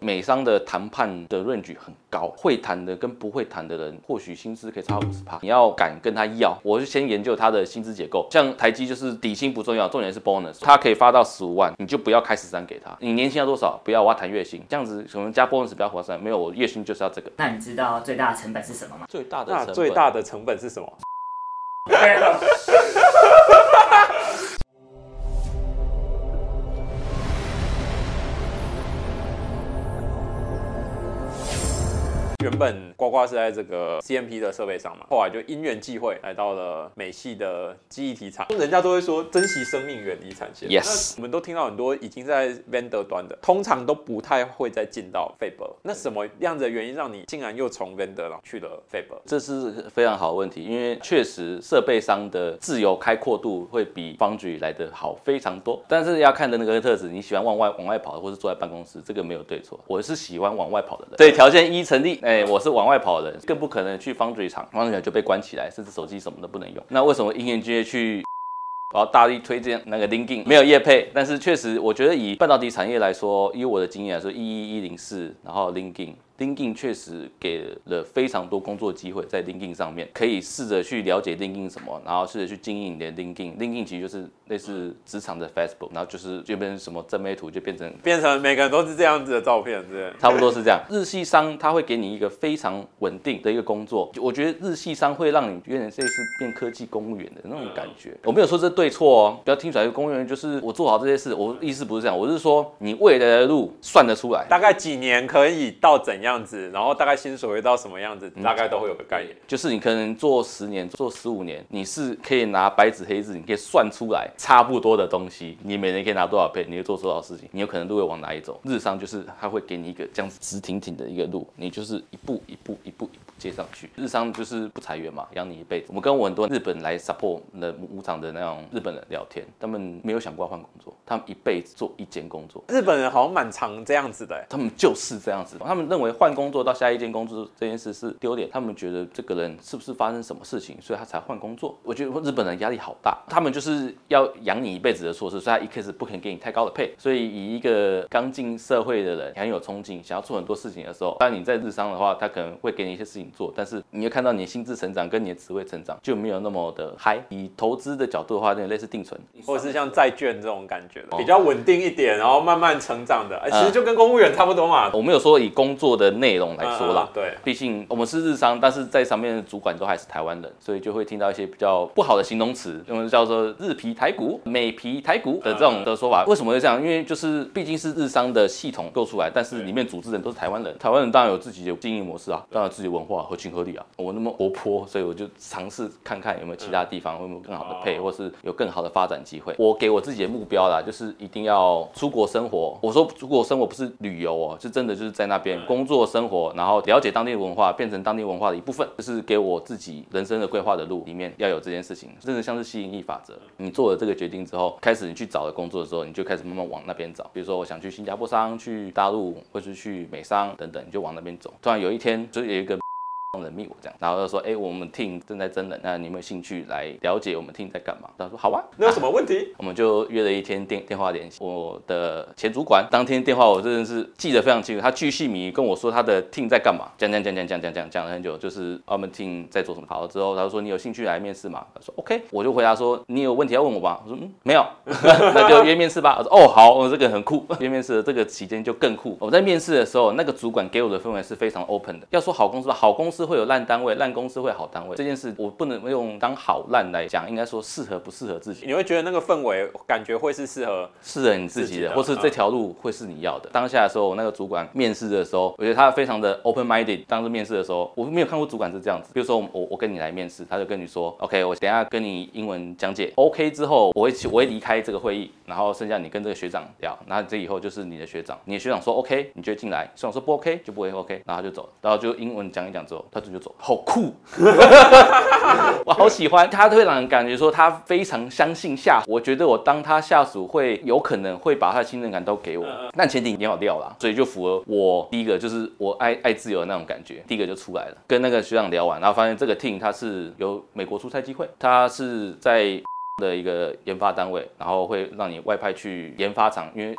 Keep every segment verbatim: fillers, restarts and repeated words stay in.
美商的谈判的 range 很高，会谈的跟不会谈的人，或许薪资可以差 百分之五十。你要敢跟他要，我就先研究他的薪资结构。像台积就是底薪不重要，重点是 bonus， 他可以发到十五万，你就不要开十三给他。你年薪要多少？不要，我要谈月薪，这样子可能加 bonus 比较划算。没有，我月薪就是要这个。 那你知道最大的成本是什么吗？ 最大的成本， 最大的成本是什么？原本呱呱是在这个 C M P 的设备上嘛，后来就因缘际会来到了美系的记忆体厂。人家都会说珍惜生命，远离产线。 Yes， 我们都听到很多已经在 vendor 端的，通常都不太会再进到 Fab。那什么样的原因让你竟然又从 vendor 去了 Fab？ 这是非常好的问题，因为确实设备商的自由开阔度会比 Foundry 来得好非常多。但是要看的那个特质，你喜欢往外往外跑的，或是坐在办公室，这个没有对错。我是喜欢往外跑的人，所以条件一成立。哎，我是往外跑的人，更不可能去 Foundry 厂 ，Foundry 就被关起来，甚至手机什么都不能用。那为什么因缘际会去？我要大力推荐那个 LinkedIn， 没有业配，但是确实，我觉得以半导体产业来说，以我的经验来说，一一一零四，然后 LinkedIn。LinkedIn 确实给了非常多工作机会在 LinkedIn 上面，可以试着去了解 LinkedIn 什么，然后试着去经营你的 LinkedIn。LinkedIn 其实就是类似职场的 Facebook， 然后就是就变成什么正妹图就变成变成每个人都是这样子的照片，对， 差不多是这样。日系商他会给你一个非常稳定的一个工作，我觉得日系商会让你有点类似变科技公务员的那种感觉。我没有说这对错哦，不要听出来公务员就是我做好这些事，我意思不是这样，我是说你未来的路算得出来， 大概几年可以到怎样子，然后大概薪水会到什么样子，大概都会有个概念。 就是你可能做十年、做十五年，你是可以拿白纸黑字，你可以算出来差不多的东西，你每年可以拿多少倍，你会做多少事情，你有可能路会往哪里走。日商就是他会给你一个这样子直挺挺的一个路，你就是一步一步一步一步接上去。日商就是不裁员嘛，养你一辈子。我们跟我很多日本来 support 的母厂的那种日本人聊天，他们没有想过要换工作，他们一辈子做一间工作。 日本人好像蛮常这样子的， 他们就是这样子，他们认为换工作到下一间工作这件事是丢脸，他们觉得这个人是不是发生什么事情，所以他才换工作。我觉得日本人压力好大，他们就是要养你一辈子的措施，所以他一开始不肯给你太高的配。所以以一个刚进社会的人，很有冲劲，想要做很多事情的时候，当然你在日商的话，他可能会给你一些事情做，但是你会看到你的薪资成长跟你的职位成长就没有那么的嗨。以投资的角度的话，有点类似定存， 或者是像债券这种感觉的，比较稳定一点，然后慢慢成长的，其实就跟公务员差不多嘛。 我没有说以工作的内容来说啦， 嗯嗯对， 毕竟我们是日商，但是在上面的主管都还是台湾人，所以就会听到一些比较不好的形容词，我们叫做日皮台股、美皮台股的这种的说法。为什么会这样？因为就是毕竟是日商的系统构出来，但是里面组织人都是台湾人，台湾人当然有自己的经营模式啊，当然有自己的文化，合情合理啊。我那么活泼，所以我就尝试看看有没有其他地方有没有更好的配，或是有更好的发展机会。我给我自己的目标啦，就是一定要出国生活。我说出国生活不是旅游哦，是真的就是在那边工作生活，然后了解当地文化，变成当地文化的一部分，就是给我自己人生的规划的路里面要有这件事情，真的像是吸引力法则。你做了这个决定之后，开始你去找的工作的时候，你就开始慢慢往那边找。比如说我想去新加坡商、去大陆，或是去美商等等，你就往那边走。突然有一天就有一个人密我这样，然后就说，哎、欸，我们 team 正在征人，那你有没有兴趣来了解我们 team 在干嘛？他说好啊， 那有什么问题？ 啊、我们就约了一天电电话联系。我的前主管当天电话我真的是记得非常清楚，他巨细靡跟我说他的 team 在干嘛，讲讲讲讲讲讲讲讲了很久，就是我们 team 在做什么。好了之后，他就说你有兴趣来面试吗？他说 OK， 我就回答说你有问题要问我吗？我说嗯没有，那就约面试吧。我说哦好，我这个很酷，约面试的这个期间就更酷。我在面试的时候，那个主管给我的氛围是非常 open 的。要说好公司吧，好公司会有烂单位。烂公司会好单位这件事，我不能用当好烂来讲，应该说适合不适合自己。 你会觉得那个氛围感觉会是适合适合你自己的，或是这条路会是你要的。当下的时候，我那个主管面试的时候，我觉得他非常的 open minded。当时面试的时候，我没有看过主管是这样子。比如说我我跟你来面试，他就跟你说 ，OK， 我等一下跟你英文讲解 ，OK 之后我会我会离开这个会议，然后剩下你跟这个学长聊，然后这以后就是你的学长，你的学长说 OK， 你就进来，学长说不 OK 就不会 OK， 然后他就走了，然后就英文讲一讲之后，他就就走，好酷。我好喜欢他，会让人感觉说他非常相信下属。我觉得我当他下属会有可能会把他的信任感都给我，但前提一定要掉啦，所以就符合我第一个就是我爱爱自由的那种感觉，第一个就出来了。跟那个学长聊完，然后发现这个 team 他是有美国出差机会，他是在的一个研发单位，然后会让你外派去研发厂，因为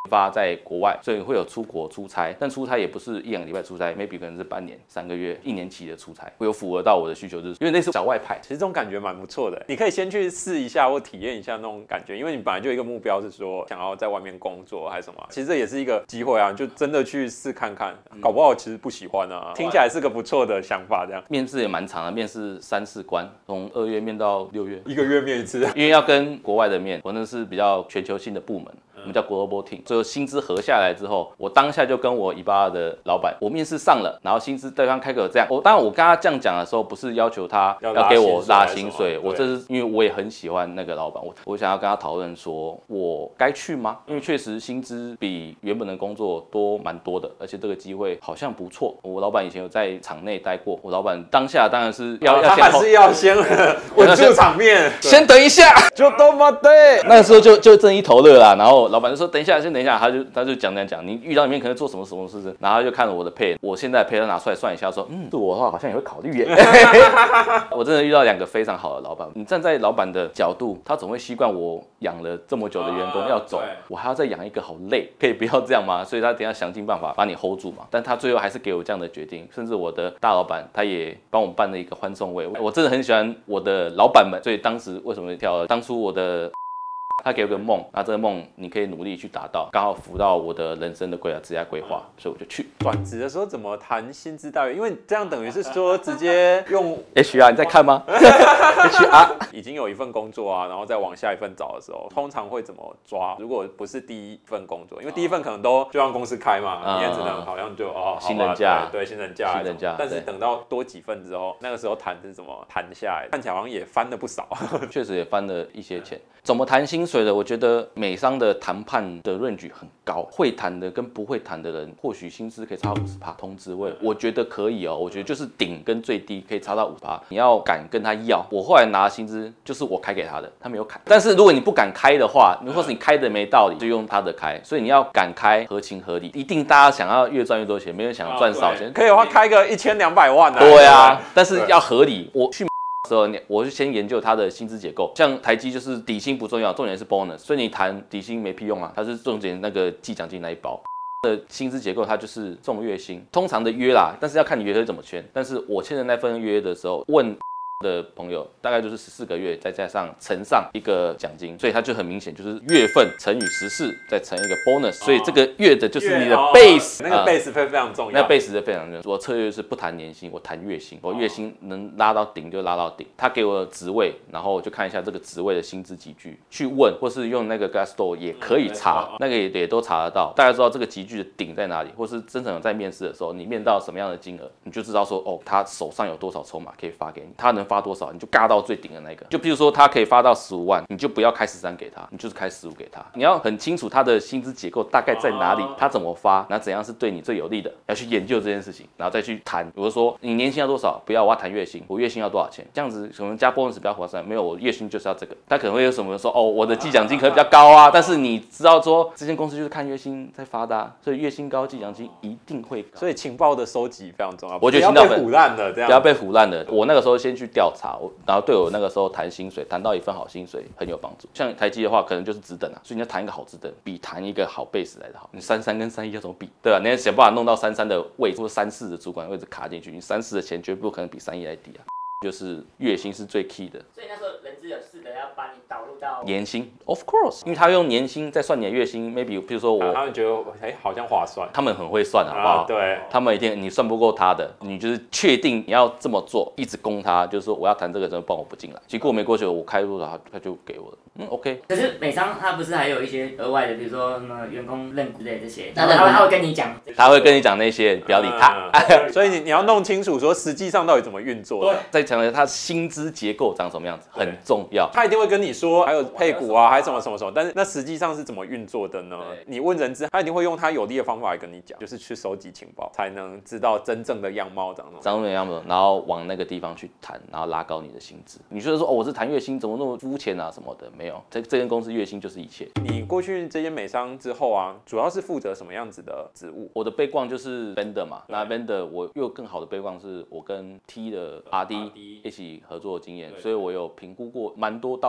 发在国外，所以会有出国出差，但出差也不是一两个礼拜出差 ，maybe 可能是半年、三个月、一年期的出差，会有符合到我的需求，就是因为那是小外派。 其实这种感觉蛮不错的，你可以先去试一下或体验一下那种感觉，因为你本来就有一个目标是说想要在外面工作还是什么，其实这也是一个机会啊，就真的去试看看，搞不好其实不喜欢啊，听起来是个不错的想法。这样面试也蛮长的，面试三四关，从二月面到六月， 一个月面一次， 因为要跟国外的面，我那是比较全球性的部门。我们叫 Global Team， 最后薪资合下来之后，我当下就跟我一八二的老板，我面试上了，然后薪资对方开口这样，我当然我跟他这样讲的时候，不是要求他要给我拉薪水，我这是因为我也很喜欢那个老板，我我想要跟他讨论说，我该去吗？因为确实薪资比原本的工作多蛮多的，而且这个机会好像不错。我老板以前有在场内待过，我老板当下当然是要、哦、 要先，他还是要先稳住场面， 先等一下， 就都没对， 那个时候就就正一头热啦，然后老板就说等一下，先等一下，他就他就讲讲讲，你遇到里面可能做什么什么事情，然后他就看了我的配，我现在配他拿出来算一下，说嗯，是我的话好像也会考虑耶。我真的遇到两个非常好的老板，你站在老板的角度，他总会习惯我养了这么久的员工要走，我还要再养一个，好累，可以不要这样吗？所以他等一下想尽办法把你 hold 住嘛，但他最后还是给我这样的决定，甚至我的大老板他也帮我办了一个欢送会，我真的很喜欢我的老板们，所以当时为什么跳？当初我的。他给我个梦，那这个梦你可以努力去达到，刚好符到我的人生的规划、职业规划，所以我就去。 转职的时候怎么谈薪资待遇？因为这样等于是说直接用 H R， 你在看吗？H R 已经有一份工作啊，然后再往下一份找的时候，通常会怎么抓？如果不是第一份工作，因为第一份可能都就让公司开嘛，嗯、你也只能好像就哦新人价， 对新人价， 新人价。 但是等到多几份之后，那个时候谈是怎么谈下来？看起来好像也翻了不少， 确实也翻了一些钱。怎么谈薪水的？我觉得美商的谈判的 range 很高，会谈的跟不会谈的人，或许薪资可以差 百分之五十 同职位，我觉得可以哦。我觉得就是顶跟最低可以差到 百分之五十， 你要敢跟他要。我后来拿的薪资就是我开给他的，他没有砍。但是如果你不敢开的话，或是你开的没道理，就用他的开。所以你要敢开，合情合理。一定大家想要越赚越多钱，没人想要赚少钱。 哦、可以的话开个一千两百万啊。 对啊，但是要合理。我去。时候，我就先研究它的薪资结构，像台积就是底薪不重要，重点是 bonus， 所以你谈底薪没屁用啊，它是重点那个季奖金那一包的薪资结构，它就是重月薪，通常的约啦，但是要看你约是怎么签。但是我签的那份约的时候，问的朋友大概就是十四个月，再加上乘上一个奖金，所以它就很明显就是月份乘以十四，再乘一个 bonus， 所以这个月的就是你的 base，、 哦、那个 base 非常重要。 那 base 是非常重要。我策略是不谈年薪，我谈月薪，我月薪能拉到顶就拉到顶。他给我的职位，然后我就看一下这个职位的薪资集聚，去问，或是用那个 Glassdoor 也可以查，嗯、那个 也, 也都查得到，大概知道这个集聚的顶在哪里，或是真正在面试的时候，你面到什么样的金额，你就知道说哦，他手上有多少筹码可以发给你，他能发多少，你就尬到最顶的那个。就譬如说他可以发到十五万，你就不要开十三给他，你就是开十五给他。你要很清楚他的薪资结构大概在哪里，他怎么发，那怎样是对你最有利的，要去研究这件事情，然后再去谈。比如说你年薪要多少，不要我要谈月薪，我月薪要多少钱，这样子可能加 bonus 比较划算。没有，我月薪就是要这个。他可能会有什么说哦，我的季奖金可能比较高啊，但是你知道说这间公司就是看月薪在发的、啊，所以月薪高，季奖金一定会高。 所以情报的收集非常重要， 我觉得情报不要被唬烂的，这样不要被唬烂的。我那个时候先去调查，我然后对我那个时候谈薪水，谈到一份好薪水很有帮助。像台积的话，可能就是职等啊，所以你要谈一个好职等，比谈一个好 base 来的好。你三三跟三一要怎么比？对吧、啊？你要想办法弄到三三的位置，或三四的主管位置卡进去，你三四的钱绝不可能比三一来低啊。就是月薪是最 key 的， 所以那时候人资有试着要把你导入到年薪 ，of course， 因为他用年薪再算你的月薪 ，maybe 比如说我， 啊、他们觉得哎、欸、好像划算， 他们很会算，好不好？ 啊、对， 他们一定你算不过他的，你就是确定你要这么做，一直攻他，就是说我要谈这个，真的帮我不进来。结果没过去，我开多少他就给我了，嗯 ，OK。 可是美商他不是还有一些额外的，比如说什么员工认股类这些，那他会他会跟你讲， 他会跟你讲那些，不要理他。 嗯、所以你你要弄清楚说实际上到底怎么运作的， 再强调他薪资结构长什么样子很重要。 他一定会跟你说还有配股啊，还是什么什么什么，但是那实际上是怎么运作的呢？你问人资，他一定会用他有利的方法来跟你讲，就是去收集情报，才能知道真正的样貌长什么长什么样子，然后往那个地方去谈，然后拉高你的薪资。你觉得说哦，我是谈月薪，怎么那么肤浅啊什么的？没有，这这间公司月薪就是一切。 你过去这间美商之后啊，主要是负责什么样子的职务？ 我的背光就是 vendor 嘛，那 vendor 我又更好的背光是我跟 T 的 R D 一起合作的经验，所以我有评估过蛮多道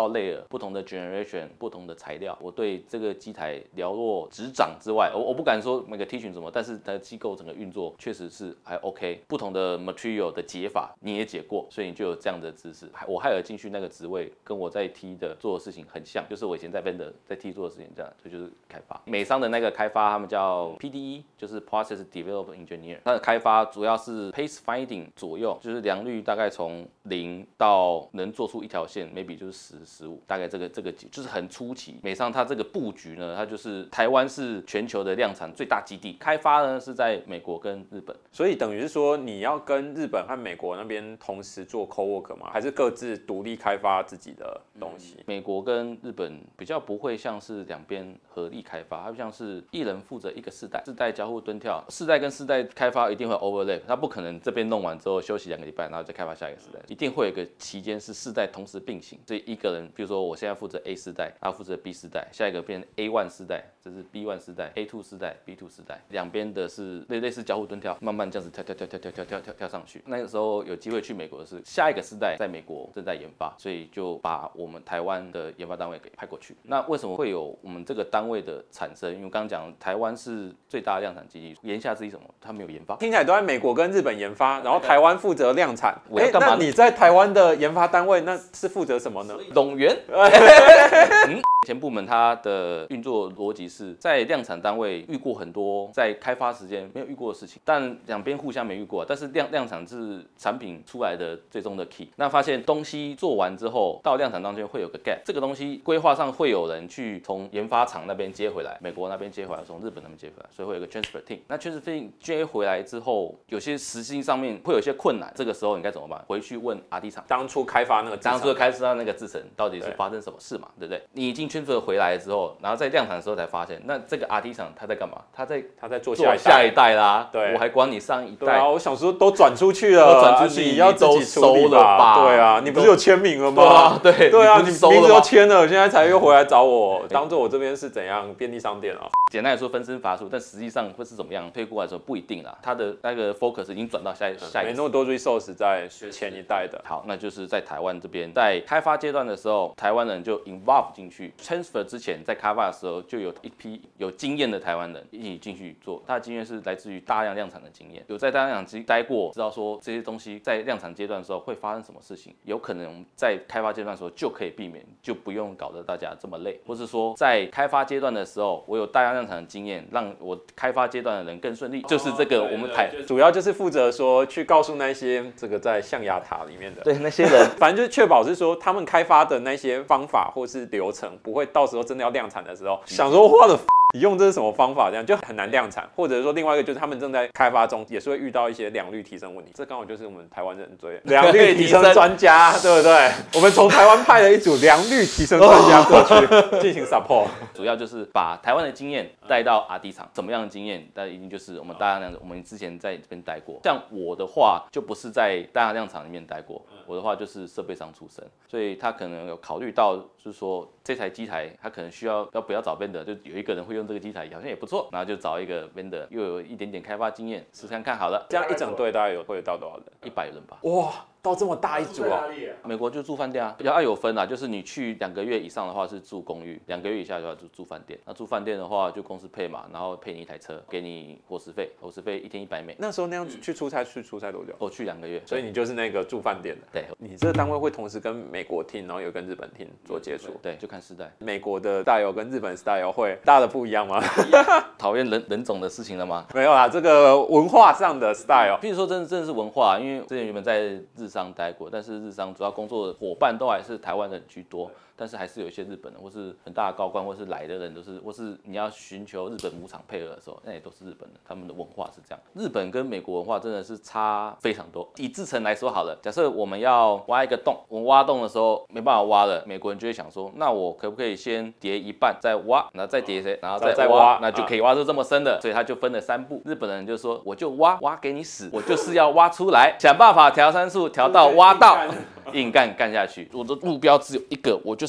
道 layer、不同的 generation、不同的材料，我对这个机台了若指掌之外，我我不敢说每个 T 群怎么，但是它的机构整个运作确实是还 OK。不同的 material 的解法你也解过，所以你就有这样的知识。我海尔进去那个职位，跟我在 T 的做的事情很像，就是我以前在 vendor 在 T 做的事情这样，所以就是开发。美商的那个开发，他们叫 P D E， 就是 Process Development Engineer， 它的开发主要是 pace finding 左右，就是良率大概从零到能做出一条线 ，maybe 就是十、十五，大概这个这个就是很初期。美商它这个布局呢，它就是台湾是全球的量产最大基地，开发呢是在美国跟日本， 所以等于是说你要跟日本和美国那边同时做 co-work 吗？还是各自独立开发自己的东西？ 嗯、美国跟日本比较不会像是两边合力开发，它像是一人负责一个世代，世代交互蹲跳，世代跟世代开发一定会 overlap， 它不可能这边弄完之后休息两个礼拜，然后再开发下一个世代，一定会有一个期间是世代同时并行，所以一个人，比如说我现在负责 A 世代，他负责 B 世代，下一个变 A 一 世代，这是 B 一 世代 ，A 二 世代 ，B 二 世代，两边的是类类似交互蹲跳，慢慢这样子跳跳跳跳跳跳跳跳跳上去。那个时候有机会去美国的是下一个世代在美国正在研发，所以就把我们台湾的研发单位给派过去。那为什么会有我们这个单位的产生？因为刚刚讲台湾是最大的量产基地，言下之意什么？它没有研发， 听起来都在美国跟日本研发，然后台湾负责量产。 哎， 那你在台湾的研发单位那是负责什么呢？ 拢源。嗯前部门它的运作逻辑是在量产单位遇过很多在开发时间没有遇过的事情，但两边互相没遇过，但是量量产是产品出来的最终的 key。那发现东西做完之后到量产当中会有个 gap， 这个东西规划上会有人去从研发厂那边接回来，美国那边接回来，从日本那边接回来，所以会有个 transfer team。那 transfer team 接回来之后，有些实际上面会有一些困难，这个时候你该怎么办？回去问 R D 厂， 当初开发那个制程， 当初开发那个制程到底是发生什么事嘛，对不对？你已经 transfer 回来之后，然后在量产的时候才发现，那这个 R D 厂他在干嘛？他在他在做下一代，下一代啦。对，我还管你上一代。 对啊，我想说都转出去了， 都转出去， 你要自己处理吧。 吧对啊，你不是有签名了吗？ 对啊，对对啊，你名字都签了，现在才又回来找我，当做我这边是怎样便利商店啊？ 简单来说分身乏术，但实际上会是怎么样？推过来的时候不一定啦。他的那个 focus 已经转到下一下一个， 没那么多 resource 在前一代的。 好，那就是在台湾这边，在开发阶段的时候，台湾人就 involve 进去 ，transfer 之前在开发的时候就有一批有经验的台湾人一起进去做。他的经验是来自于大量量产的经验，有在大量量产待过，知道说这些东西在量产阶段的时候会发生什么事情，有可能在开发阶段的时候就可以避免，就不用搞得大家这么累，或是说在开发阶段的时候，我有大量量产的经验，让我开发阶段的人更顺利，就是这个我们台主要就是负责说去告诉那些这个在象牙塔里面的对那些人， 反正就是确保是说他们开发的那些方法或是流程不会到时候真的要量产的时候想说花的。你用这是什么方法？这样就很难量产，或者说另外一个就是他们正在开发中，也是会遇到一些良率提升问题。这刚好就是我们台湾人追良率提升专家，对不对？我们从台湾派了一组良率提升专家过去进行 support， 主要就是把台湾的经验带到 R D 厂。怎么样的经验？那一定就是我们大量量，我们之前在这边待过。像我的话，就不是在大量量厂里面待过，我的话就是设备商出身，所以他可能有考虑到，就是说这台机台他可能需要要不要找 vendor， 就有一个人会用。这个机台好像也不错，然后就找一个 vendor， 又有一点点开发经验，试试看看好了。 这样一整队大概有会到多少人？ 一百人吧。 哇！到这么大一组啊！ 美国就住饭店啊，要有分啊，就是你去两个月以上的话是住公寓，两个月以下的话就住饭店。那住饭店的话就公司配嘛，然后配你一台车，给你伙食费，伙食费一天一百美。 那时候那样去出差，去出差多久？ 我去两个月， 所以你就是那个住饭店的。 对， 你这个单位会同时跟美国厅，然后有跟日本厅做接触。 对，就看世代。 美国的 style 跟日本 style 会大的不一样吗？ 讨厌人人种的事情了吗？ 没有啦，这个文化上的 style。 譬如说，真的真的是文化，因为之前原本在日商待过，但是日商主要工作的伙伴都还是台湾人居多，但是还是有一些日本人，或是很大的高官，或是来的人都是，或是你要寻求日本母厂配合的时候，那也都是日本人，他们的文化是这样。日本跟美国文化真的是差非常多。以制程来说好了，假设我们要挖一个洞，我们挖洞的时候没办法挖了，美国人就会想说，那我可不可以先叠一半再挖，然后再叠谁，然后再挖，那就可以挖出这么深的，所以他就分了三步。日本人就说，我就挖挖给你死，我就是要挖出来，想办法调参数调到挖到。硬干干下去，我的目标只有一个，我就是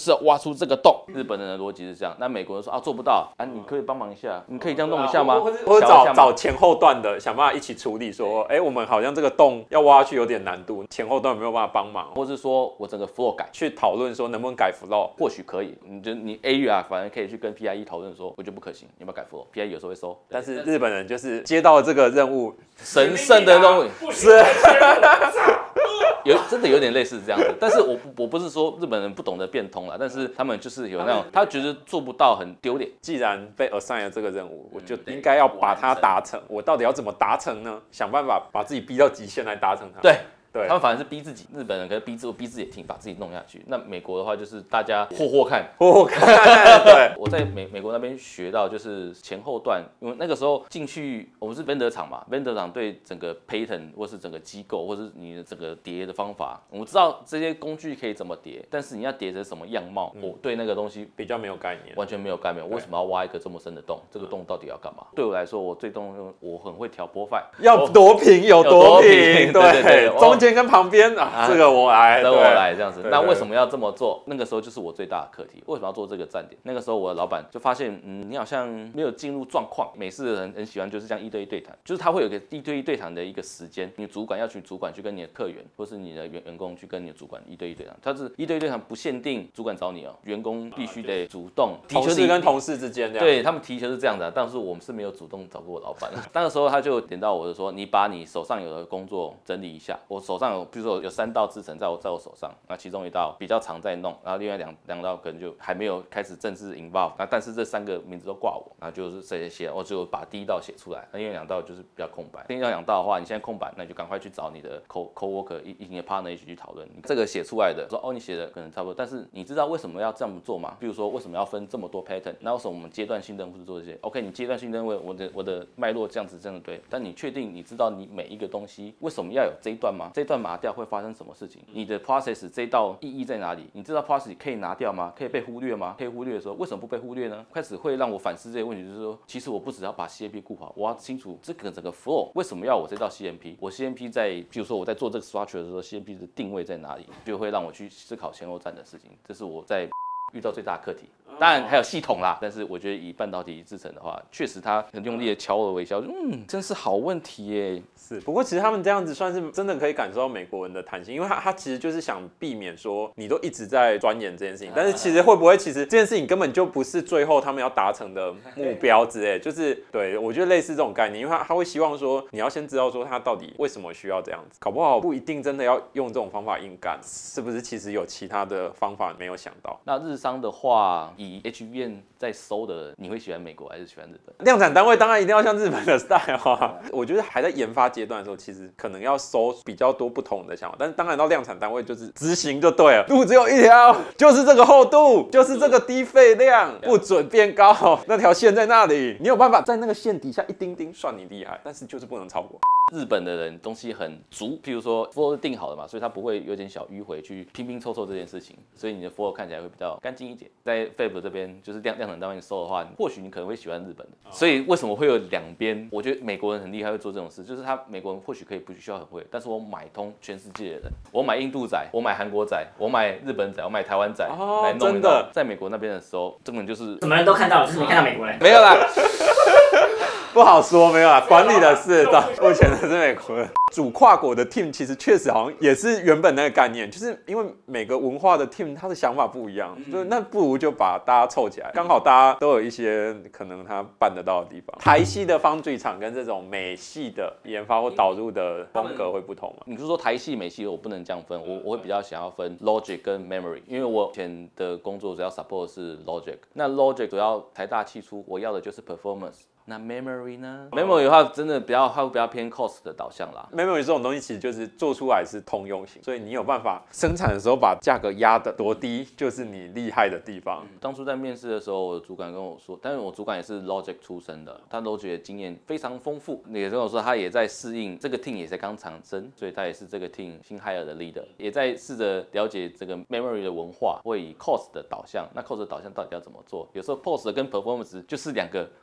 就是要挖出这个洞。日本人的逻辑是这样，那美国人说啊做不到啊，你可以帮忙一下，你可以这样弄一下吗？ 或者找找前后段的想办法一起处理，说，哎、欸，我们好像这个洞要挖去有点难度，前后段有没有办法帮忙， 或是说我整个 flow 改， 去讨论说能不能改 flow， 或许可以，你就你 A 啊，反正可以去跟 P I E 讨论说，我觉得不可行，你要不要改 flow？P I E 有时候会收， 但是日本人就是接到这个任务， 神圣的任务是。 有真的有点类似这样子，但是我我不是说日本人不懂得变通啦，但是他们就是有那种他觉得做不到很丢脸。 既然被 assign 了这个任务，我就应该要把它达成。我到底要怎么达成呢？想办法把自己逼到极限来达成它。 对。 对， 他们反而是逼自己，日本人可是逼自逼自己挺，把自己弄下去。那美国的话就是大家霍霍看， 霍霍看。对， 我在美美国那边学到就是前后段，因为那个时候进去我们是 vendor 厂嘛 ，vendor 厂对整个 pattern 或是整个机构或是你的整个叠的方法，我们知道这些工具可以怎么叠，但是你要叠成什么样貌，嗯、我对那个东西比较没有概念， 完全没有概念。我为什么要挖一个这么深的洞？这个洞到底要干嘛？对我来说，我最动我很会调波 file， 要多平有多平，对对对，中间跟旁边。啊、这个我来， 这我来这样子。那为什么要这么做？那个时候就是我最大的课题。为什么要做这个站点？那个时候我的老板就发现，嗯，你好像没有进入状况。美式的人很喜欢就是这样一对一对谈，就是他会有一个一对一对谈的一个时间，你主管要去主管去跟你的客源，或是你的员员工去跟你的主管一对一对谈。他是一对一对谈不限定主管找你哦，员工必须得主动。 同事跟同事之间这样。 对他们提球是这样的、啊，但是我们是没有主动找过老板。那个时候他就点到我就说，你把你手上有的工作整理一下。我手上有，比如说有三道制程在我在我手上，那其中一道比较常在弄，然后另外两两道可能就还没有开始正式 involve， 那但是这三个名字都挂我，然后就是写写，我就把第一道写出来，那因为两道就是比较空白，另外两道的话，你现在空白，那你就赶快去找你的 co coworker 一一你的 partner 一起去讨论，你这个写出来的说哦你写的可能差不多，但是你知道为什么要这样做吗？比如说为什么要分这么多 pattern， 那为什么我们阶段性任务是做这些 ？OK， 你阶段性任务我的我的脉络这样子真的对，但你确定你知道你每一个东西为什么要有这一段吗？这一段麻掉会发生什么事情？你的 process 这一道意义在哪里？你知道 process 可以拿掉吗？可以被忽略吗？可以忽略的时候，为什么不被忽略呢？开始会让我反思这些问题，就是说，其实我不只要把 C M P 顾好，我要清楚这个整个 flow 为什么要我这道 C M P， 我 C M P 在，比如说我在做这个 structure 的时候 ，C M P 的定位在哪里，就会让我去思考前后站的事情。这是我在遇到最大的课题。当然还有系统啦，但是我觉得以半导体制成的话，确实他很用力的瞧我微笑，嗯，真是好问题耶。 是，不过其实他们这样子算是真的可以感受到美国人的弹性，因为他他其实就是想避免说你都一直在钻研这件事情，但是其实会不会其实这件事情根本就不是最后他们要达成的目标之类，就是对我觉得类似这种概念，因为他他会希望说你要先知道说他到底为什么需要这样子，搞不好不一定真的要用这种方法硬干，是不是其实有其他的方法没有想到？ 那日商的话，以 H V M 在收的，你会喜欢美国还是喜欢日本？ 量产单位当然一定要像日本的 style 啊。我觉得还在研发阶段的时候，其实可能要收比较多不同的想法，但是当然到量产单位就是执行就对了，路只有一条，就是这个厚度，就是这个低废量，不准变高，那条线在那里，你有办法在那个线底下一丁丁，算你厉害，但是就是不能超过。 日本的人东西很足，譬如说 flow 定好了嘛，所以他不会有点小迂回去拼拼凑凑这件事情，所以你的 flow 看起来会比较干净一点。在 Fab 这边就是量量产单位收的话，或许你可能会喜欢日本的。所以为什么会有两边？我觉得美国人很厉害，会做这种事，就是他美国人或许可以不需要很会，但是我买通全世界的人，我买印度仔，我买韩国仔，我买日本仔，我买台湾仔，哦、来弄一弄。在美国那边的时候，根本就是什么人都看到了，就是没看到美国人。 没有啦。 不好说，没有啦，管理的事，目前的是美国人。主跨国的 team 其实确实好像也是原本那个概念，就是因为每个文化的 team 他的想法不一样，就那不如就把大家凑起来，刚好大家都有一些可能他办得到的地方。台系的方最厂跟这种美系的研发或导入的风格会不同嘛？ 你是说台系、美系，我不能这样分，我我会比较想要分 logic 跟 memory， 因为我以前的工作主要 support 是 logic， 那 logic 主要财大气粗，我要的就是 performance。那 memory 呢 ？memory 的话，真的比较它会比较偏 cost 的导向啦。 memory 这种东西其实就是做出来是通用型，所以你有办法生产的时候把价格压得多低，就是你厉害的地方。 嗯、当初在面试的时候，我的主管跟我说，但是我主管也是 logic 出身的，他 logic 的经验非常丰富，也跟我说他也在适应这个 team 也才刚产生，所以他也是这个 team 新 hire 的 leader， 也在试着了解这个 memory 的文化，会以 cost 的导向。那 cost 的导向到底要怎么做？有时候 cost 跟 performance 就是两个。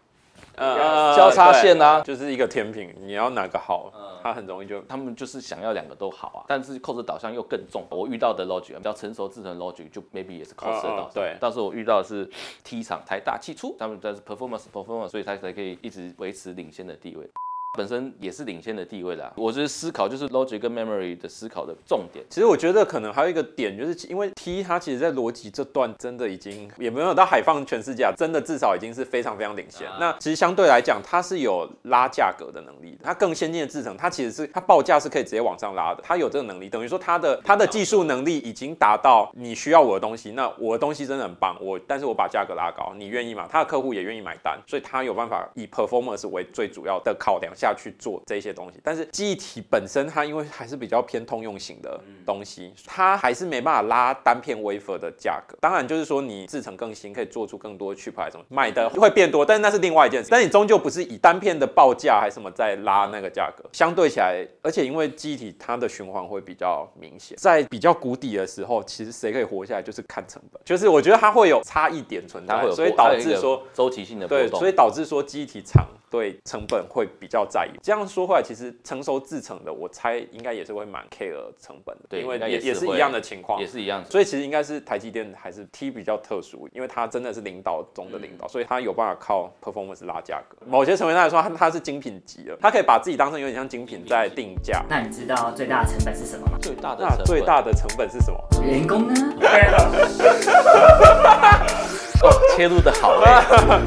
呃交叉线啊， 就是一个甜品，你要哪个好，它很容易就他们就是想要两个都好啊，但是 cost 导向又更重。我遇到的 logic 比较成熟制成 logic 就 maybe 也是 cost 导向，对。但是我遇到的是 T 厂台大气粗，他们但是 performance performance， 所以他才可以一直维持领先的地位。本身也是领先的地位啦。我觉得思考就是 logic 跟 memory 的思考的重点。 其实我觉得可能还有一个点，就是因为 T 它其实在逻辑这段真的已经也没有到海放全世界，真的至少已经是非常非常领先。啊、那其实相对来讲，它是有拉价格的能力的。它更先进的制程，它其实是它报价是可以直接往上拉的。它有这个能力，等于说它的它的技术能力已经达到你需要我的东西，那我的东西真的很棒，我但是我把价格拉高，你愿意吗？他的客户也愿意买单，所以他有办法以 performance 为最主要的考量下去做这些东西。但是记忆体本身它因为还是比较偏通用型的东西，它还是没办法拉单片 wafer 的价格。当然就是说你制程更新，可以做出更多 chip 还是什么，买的会变多，但是那是另外一件事。但你终究不是以单片的报价还是什么在拉那个价格，相对起来，而且因为记忆体它的循环会比较明显，在比较谷底的时候，其实谁可以活下来就是看成本，就是我觉得它会有差异点存在，所以导致说周期性的波动， 对，所以导致说记忆体厂对成本会比较在意。这样说回来，其实成熟制程的，我猜应该也是会蛮 care 成本的，对，因为 也, 也是一样的情况， 也是一样。 所以其实应该是台积电还是 T 比较特殊，因为它真的是领导中的领导，嗯、所以它有办法靠 performance 拉价格。某些层面来说，它它是精品级的，它可以把自己当成有点像精品在定价。 那你知道最大的成本是什么吗？ 最大的成本， 最大的成本是什么？ 员工呢？ 哦，切入的好哎、欸，